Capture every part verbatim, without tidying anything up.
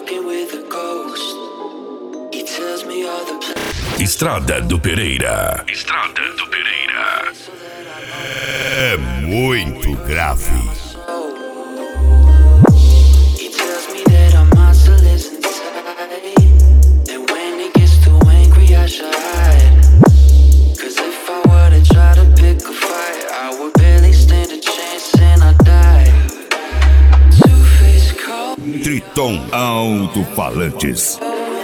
Estrada do Pereira. Estrada do Pereira. É muito grave. Triton Alto-Falantes.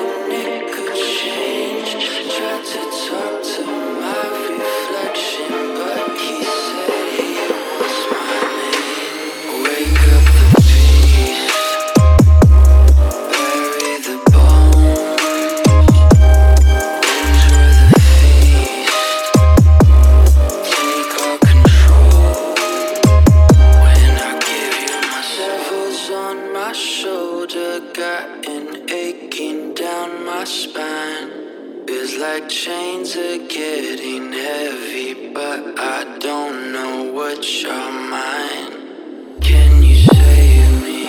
Like chains are getting heavy, but I don't know what's on mine. Can you save me?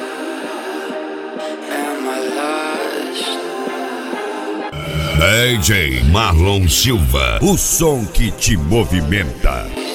Am I lost? D J Marlon Silva, o som que te movimenta.